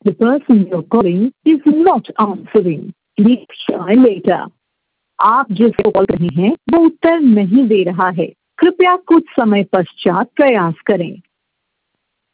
The person you're calling is not answering. Please try later. आप जिसको call कर रहे हैं वो उत्तर नहीं दे रहा है। कृपया कुछ समय पश्चात प्रयास करें।